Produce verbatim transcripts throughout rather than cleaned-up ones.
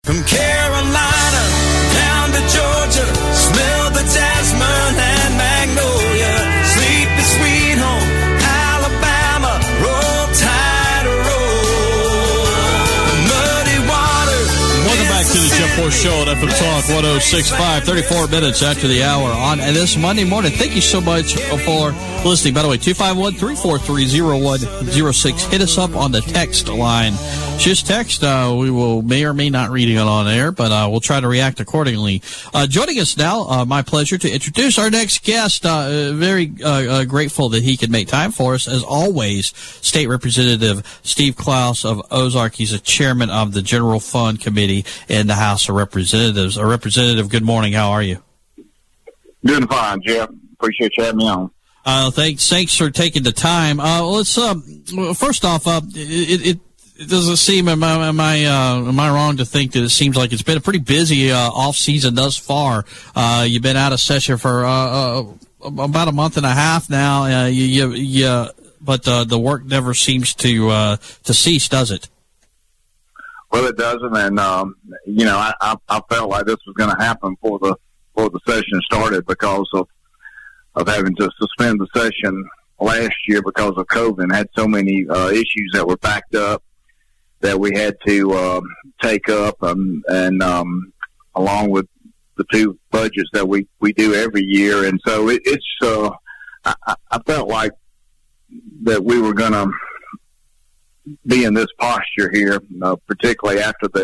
From Carolina down to Georgia, smell the jasmine and magnolia. Sleepy sweet home, Alabama, roll tide, roll. Muddy water. Welcome back to the Jeff Horst Show at F M Talk one oh six point five, thirty-four minutes after the hour on this Monday morning. Thank you so much for listening. By the way, two five one, three four three, zero one zero six. Hit us up on the text line. Just text. Uh, we will may or may not read it on air, but uh, we'll try to react accordingly. Uh, joining us now, uh, my pleasure to introduce our next guest. Uh, very uh, uh, grateful that he could make time for us. As always, State Representative Steve Klaus of Ozark. He's a chairman of the General Fund Committee in the House of Representatives. A Representative, good morning. How are you? Doing fine, Jeff. Appreciate you having me on. Uh, thanks, thanks for taking the time. Uh, let's, um, first off, uh, it, it, it doesn't seem, am I, am I, uh, am I wrong to think that it seems like it's been a pretty busy, uh, off season thus far? Uh, you've been out of session for, uh, uh about a month and a half now. Uh, you, you, you but, uh, the work never seems to, uh, to cease, does it? Well, it doesn't. And, um, you know, I, I, I felt like this was going to happen before the, before the session started because of, of having to suspend the session last year because of COVID and had so many uh, issues that were backed up that we had to uh, take up, um, and um, along with the two budgets that we, we do every year. And so it, it's uh, I, I felt like that we were going to be in this posture here, uh, particularly after the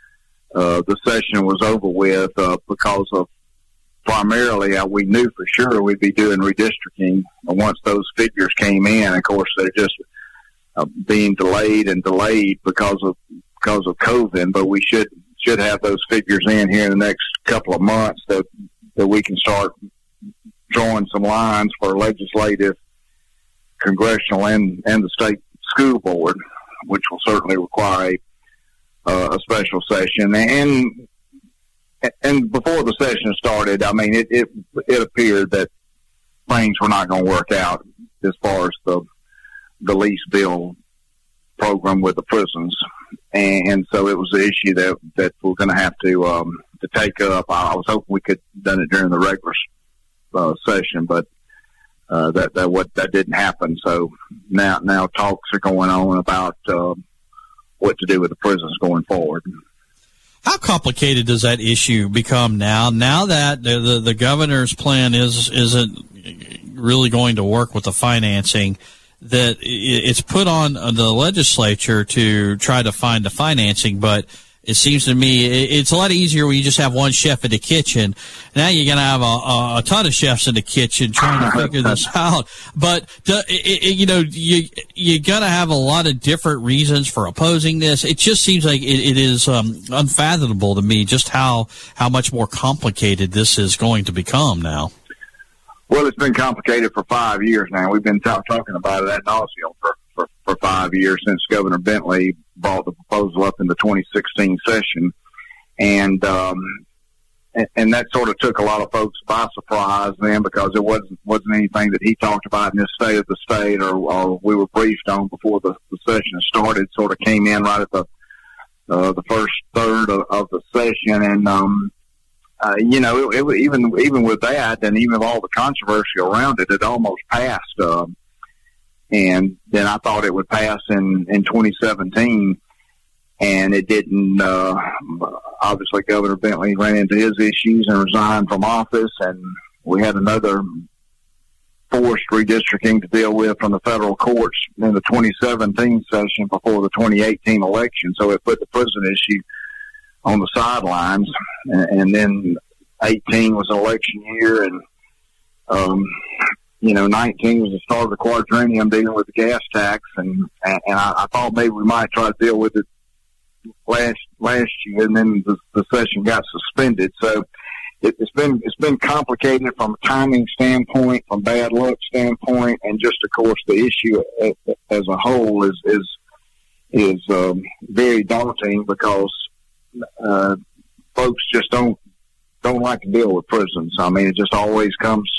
uh, the session was over with, uh, because of primarily, uh, we knew for sure we'd be doing redistricting once those figures came in. Of course, they're just uh, being delayed and delayed because of because of COVID. But we should should have those figures in here in the next couple of months that that we can start drawing some lines for legislative, congressional, and and the state school board, which will certainly require a, uh, a special session. And And before the session started, I mean, it, it, it appeared that things were not going to work out as far as the, the lease bill program with the prisons. And, and so it was an issue that, that we're going to have to, um, to take up. I was hoping we could have done it during the regular, uh, session, but, uh, that, that, what, that didn't happen. So now, now talks are going on about, uh, what to do with the prisons going forward. How complicated does that issue become now? Now that the, the, the governor's plan is, isn't really going to work with the financing, that it's put on the legislature to try to find the financing, but it seems to me it's a lot easier when you just have one chef in the kitchen. Now you're going to have a, a ton of chefs in the kitchen trying to figure this out. But, it, it, you know, you, you're going to have a lot of different reasons for opposing this. It just seems like it, it is um, unfathomable to me just how, how much more complicated this is going to become now. Well, it's been complicated for five years now. We've been talk, talking about it ad nauseum for, for, for five years since Governor Bentley brought the proposal up in the twenty sixteen session. And, um, and, and that sort of took a lot of folks by surprise then because it wasn't, wasn't anything that he talked about in his state of the state or, or we were briefed on before the, the session started. Sort of came in right at the, uh, the first third of, of the session. And, um, Uh, you know, it, it, even even with that, and even with all the controversy around it, it almost passed. Uh, and then I thought it would pass in, in twenty seventeen, and it didn't. Uh, obviously, Governor Bentley ran into his issues and resigned from office, and we had another forced redistricting to deal with from the federal courts in the twenty seventeen session before the twenty eighteen election. So it put the prison issue on the sidelines, and, and then eighteen was an election year, and um, you know, nineteen was the start of the quadrennium dealing with the gas tax, and and, and I, I thought maybe we might try to deal with it last last year, and then the, the session got suspended. So it, it's been it's been complicated from a timing standpoint, from bad luck standpoint, and just of course the issue as a whole is is is um, very daunting because Uh, folks just don't don't like to deal with prisons. I mean, it just always comes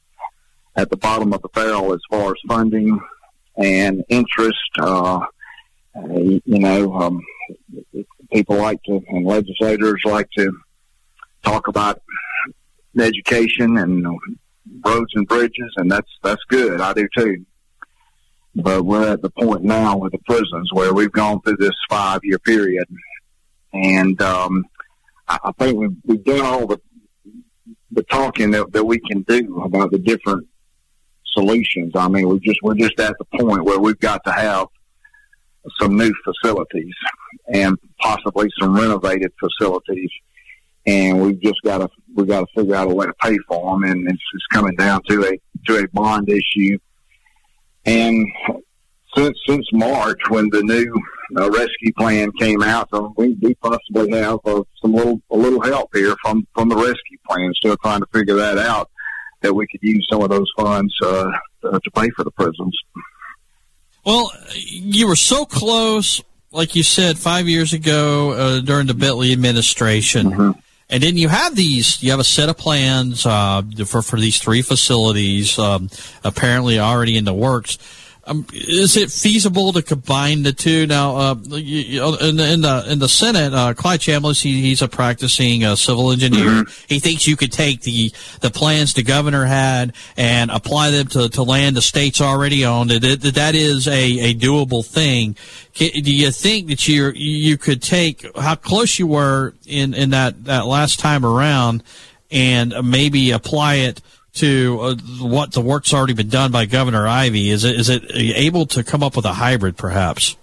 at the bottom of the barrel as far as funding and interest. Uh, you know, um, people like to, and legislators like to talk about education and roads and bridges, and that's that's good. I do too. But we're at the point now with the prisons where we've gone through this five-year period, and um, I, I think we've, we've done all the the talking that, that we can do about the different solutions. I mean, we just we're just at the point where we've got to have some new facilities and possibly some renovated facilities, and we've just got to we got to figure out a way to pay for them, and it's, it's coming down to a to a bond issue. And since since March, when the new uh, rescue plan came out, so we, we possibly have uh, some little a little help here from, from the rescue plan. Still trying to figure that out, that we could use some of those funds uh, to, to pay for the prisons. Well, you were so close, like you said, five years ago uh, during the Bentley administration. Mm-hmm. And then you have these, you have a set of plans uh, for, for these three facilities, um, apparently already in the works. Um, is it feasible to combine the two? Now, uh, you, in, the, in the in the Senate, uh, Clyde Chambliss, he, he's a practicing uh, civil engineer. Mm-hmm. He thinks you could take the, the plans the governor had and apply them to, to land the states already owned. That, that is a, a doable thing. Do you think that you you could take how close you were in, in that, that last time around and maybe apply it to uh, what the work's already been done by Governor Ivey? Is it is it able to come up with a hybrid, perhaps?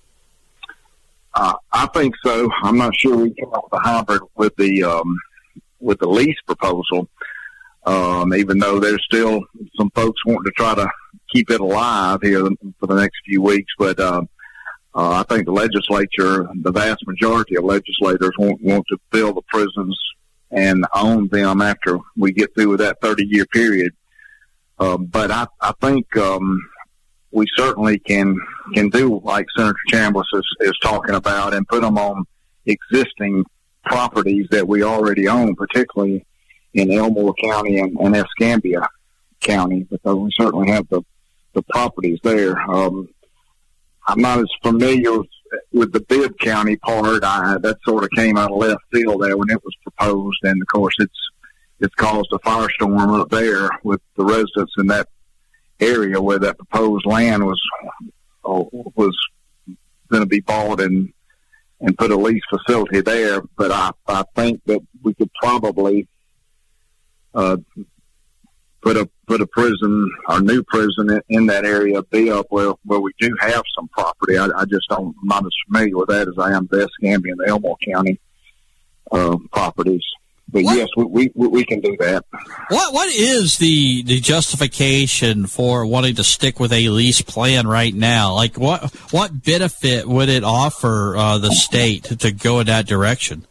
Uh, I think so. I'm not sure we can come up with a hybrid with the um, with the lease proposal, um, even though there's still some folks wanting to try to keep it alive here for the next few weeks. But uh, uh, I think the legislature, the vast majority of legislators, want, want to fill the prisons and own them after we get through with that thirty-year period. Um, but I, I think um, we certainly can can do like Senator Chambliss is, is talking about and put them on existing properties that we already own, particularly in Elmore County and, and Escambia County, because we certainly have the, the properties there. Um, I'm not as familiar with with the Bibb County part. I, that sort of came out of left field there when it was proposed, and of course it's it's caused a firestorm up there with the residents in that area where that proposed land was uh, was going to be bought and and put a lease facility there. But I I think that we could probably uh, put a put a prison, our new prison, in, in that area, Bibb, where where we do have some property. I, I just don't, I'm not as familiar with that as I am the Escambia and the Elmore County uh, properties. But what? yes, we, we we can do that. What what is the the justification for wanting to stick with a lease plan right now? Like what what benefit would it offer uh, the state to, to go in that direction?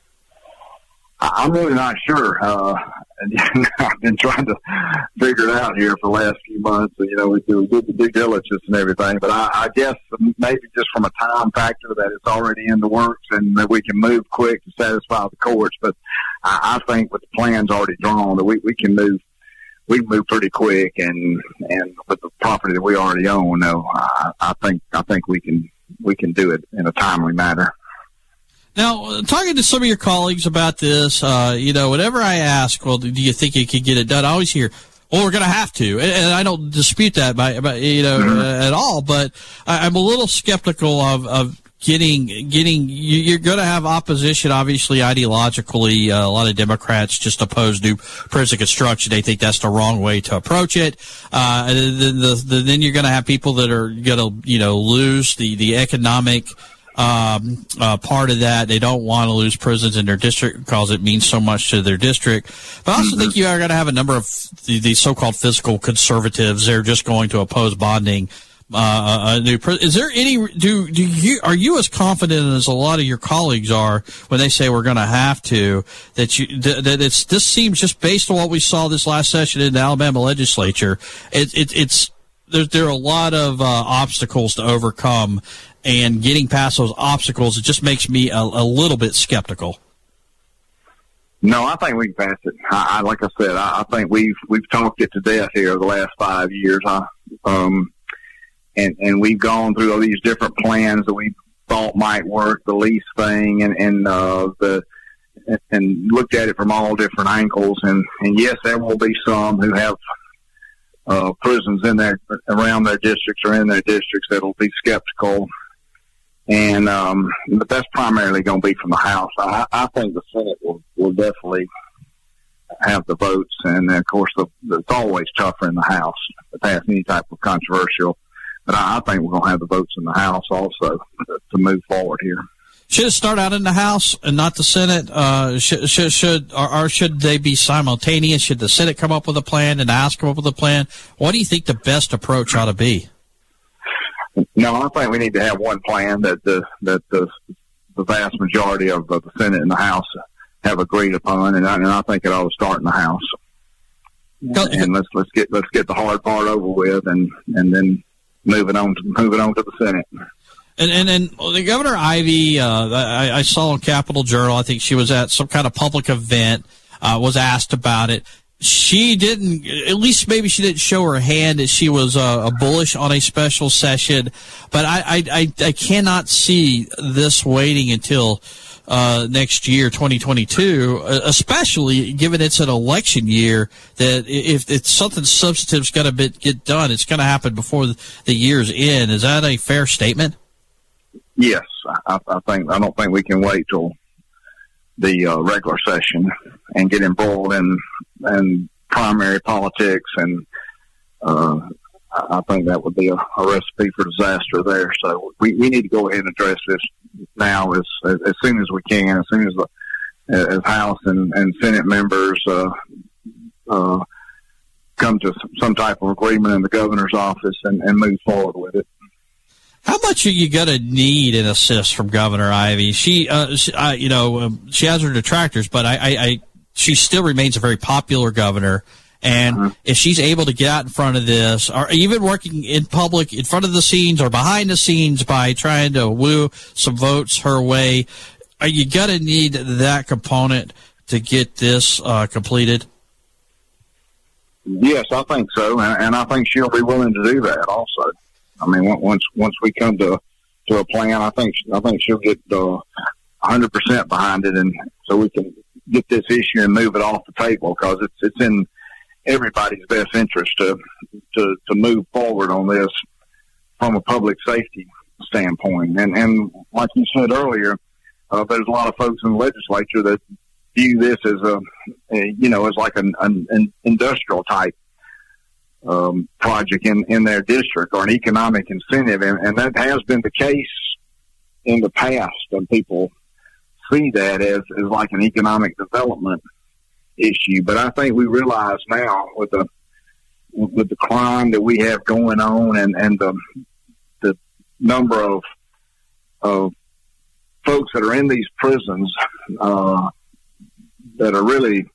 I'm really not sure. Uh, I've been trying to figure it out here for the last few months. You know, we do we did the due diligence and everything, but I, I guess maybe just from a time factor that it's already in the works and that we can move quick to satisfy the courts. But I, I think with the plans already drawn, that we, we can move we can move pretty quick, and and with the property that we already own, no, I, I think I think we can we can do it in a timely manner. Now, talking to some of your colleagues about this, uh, you know, whenever I ask, well, do you think you could get it done? I always hear, well, we're going to have to. And, and I don't dispute that, by, by you know, mm-hmm. uh, at all. But I, I'm a little skeptical of, of getting, getting, you, you're going to have opposition, obviously, ideologically. Uh, a lot of Democrats just oppose new prison construction. They think that's the wrong way to approach it. Uh, then, the, the, then you're going to have people that are going to, you know, lose the, the economic Um, uh, part of that. They don't want to lose prisons in their district because it means so much to their district. But I also mm-hmm. think you are going to have a number of the, the so-called fiscal conservatives. They're just going to oppose bonding. Uh, a new pri- is there any? Do do you are you as confident as a lot of your colleagues are when they say we're going to have to? That you that it's this seems just based on what we saw this last session in the Alabama legislature. It, it it's there. There are a lot of uh, obstacles to overcome. And getting past those obstacles, it just makes me a, a little bit skeptical. No, I think we can pass it. I, I like I said, I, I think we've we've talked it to death here over the last five years. I, um, and and we've gone through all these different plans that we thought might work, the lease thing, and, and uh, the and looked at it from all different angles. And, and yes, there will be some who have uh, prisons in their around their districts or in their districts that will be skeptical. And um, but that's primarily going to be from the House. I, I think the Senate will, will definitely have the votes, and of course, the, the, it's always tougher in the House to pass any type of controversial. But I, I think we're going to have the votes in the House also to, to move forward here. Should it start out in the House and not the Senate? Uh, should should, should or, or should they be simultaneous? Should the Senate come up with a plan and the House come up with a plan? What do you think the best approach ought to be? No, I think we need to have one plan that the that the the vast majority of the Senate and the House have agreed upon, and I, and I think it ought to start in the House. And let's let's get let's get the hard part over with, and and then move it on to move it on to the Senate. And and and the Governor Ivey, uh, I, I saw in Capitol Journal, I think she was at some kind of public event, uh, was asked about it. She didn't, at least maybe she didn't show her hand that she was uh, bullish on a special session. But I, I, I, I cannot see this waiting until uh, next year, twenty twenty-two, especially given it's an election year, that if it's something substantive's got to get done, it's going to happen before the year's end. Is that a fair statement? Yes, I, I think I don't think we can wait till the uh, regular session and get embroiled in in primary politics, and uh, I think that would be a, a recipe for disaster there. So we, we need to go ahead and address this now as as, as soon as we can, as soon as the as House and, and Senate members uh, uh, come to some type of agreement in the governor's office and, and move forward with it. How much are you going to need an assist from Governor Ivey? She, uh, she uh, you know, um, she has her detractors, but I, I, I, she still remains a very popular governor. And uh-huh. if she's able to get out in front of this, or even working in public, in front of the scenes or behind the scenes by trying to woo some votes her way, are you going to need that component to get this uh, completed? Yes, I think so, and, and I think she'll be willing to do that also. I mean, once once we come to to a plan, I think I think she'll get uh, one hundred percent behind it, and so we can get this issue and move it off the table, because it's it's in everybody's best interest to to to move forward on this from a public safety standpoint. And and like you said earlier, uh, there's a lot of folks in the legislature that view this as a, a you know as like an, an, an industrial type Um, project in, in their district, or an economic incentive, and, and that has been the case in the past, and people see that as, as like an economic development issue. But I think we realize now with the with the crime that we have going on, and, and the the number of of folks that are in these prisons uh, that are really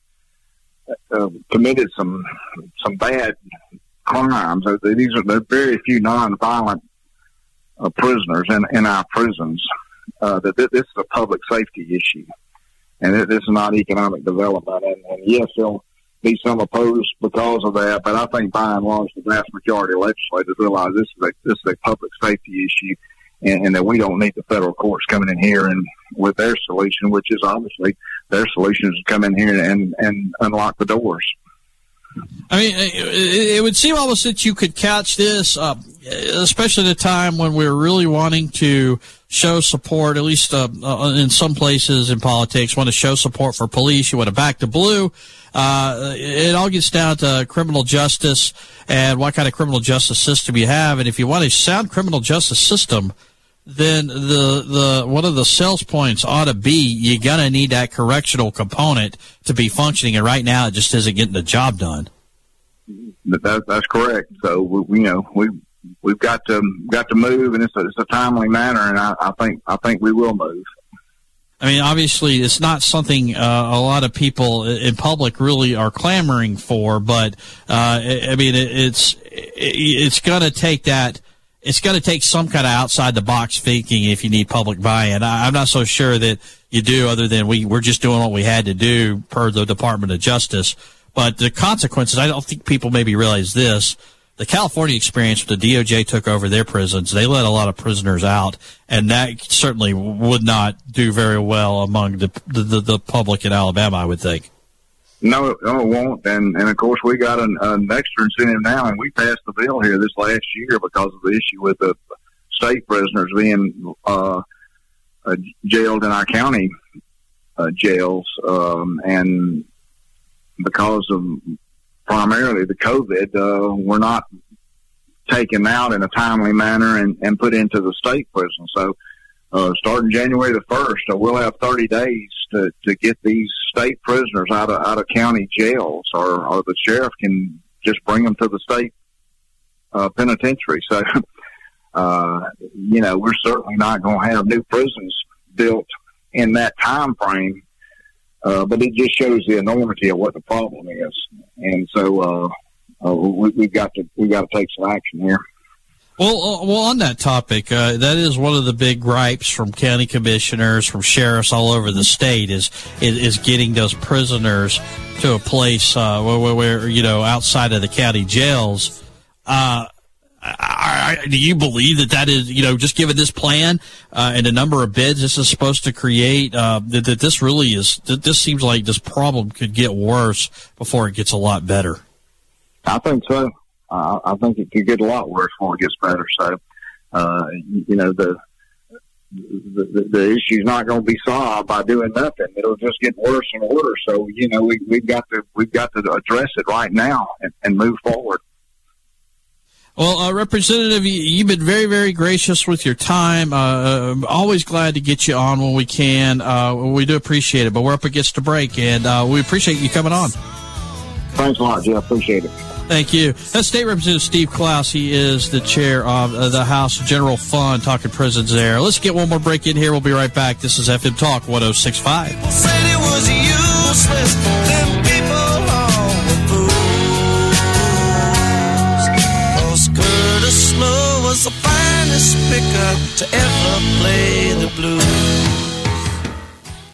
uh, committed some some bad crimes. These are there are very few nonviolent uh, prisoners in, in our prisons. Uh, that this is a public safety issue, and it, this is not economic development. And, and yes, there'll be some opposed because of that, but I think by and large the vast majority of legislators realize this is a this is a public safety issue, and, and that we don't need the federal courts coming in here and with their solution, which is obviously their solution is to come in here and and unlock the doors. I mean, it would seem almost that you could catch this, uh, especially at a time when we're really wanting to show support, at least uh, uh, in some places in politics, want to show support for police. You want to back the blue. Uh, it all gets down to criminal justice and what kind of criminal justice system you have. And if you want a sound criminal justice system, then the the one of the sales points ought to be you're going to need that correctional component to be functioning, and right now it just isn't getting the job done. That, that's correct. So we, you know we we've got to got to move, and it's a, it's a timely manner, and I, I think I think we will move. I mean, obviously, it's not something uh, a lot of people in public really are clamoring for, but uh, I mean, it, it's it, it's going to take that. It's going to take some kind of outside-the-box thinking if you need public buy-in. I, I'm not so sure that you do, other than we, we're just doing what we had to do per the Department of Justice. But the consequences, I don't think people maybe realize this, The California experience, the D O J took over their prisons. They let a lot of prisoners out, and that certainly would not do very well among the the, the public in Alabama, I would think. No, no, it won't. And, and of course, we got an, an extra incentive now, and we passed the bill here this last year because of the issue with the state prisoners being uh, uh, jailed in our county uh, jails. Um, and because of primarily the COVID, uh, we're not taken out in a timely manner and, and put into the state prison. So uh, starting January the first, uh, we'll have thirty days to, to get these state prisoners out of out of county jails, or, or the sheriff can just bring them to the state uh, penitentiary. So, uh, you know, we're certainly not going to have new prisons built in that time frame, uh, but it just shows the enormity of what the problem is. And so uh, uh, we, we've got to we got to take some action here. Well, uh, well, on that topic, uh, that is one of the big gripes from county commissioners, from sheriffs all over the state, is is, is getting those prisoners to a place uh, where, where, you know, outside of the county jails. Uh, I, I, do you believe that that is, you know, just given this plan uh, and the number of beds this is supposed to create, uh, that, that this really is, that this seems like this problem could get worse before it gets a lot better? I think so. Uh, I think it could get a lot worse before it gets better. So, uh, you know, the, the, the issue's not going to be solved by doing nothing. It'll just get worse and worse. So, you know, we, we've got to, we've got to address it right now and, and move forward. Well, uh, Representative, you, you've been very, very gracious with your time. Uh, I'm always glad to get you on when we can. Uh, we do appreciate it, but we're up against a break, and uh, we appreciate you coming on. Thanks a lot, Jeff. Appreciate it. Thank you. That's State Representative Steve Klaus. He is the chair of uh, the House General Fund, talking prisons there. Let's get one more break in here. We'll be right back. This is F M Talk one oh six point five. People said it was useless. Them people all were fools. Cause Curtis Snow was the finest picker to ever play the blues.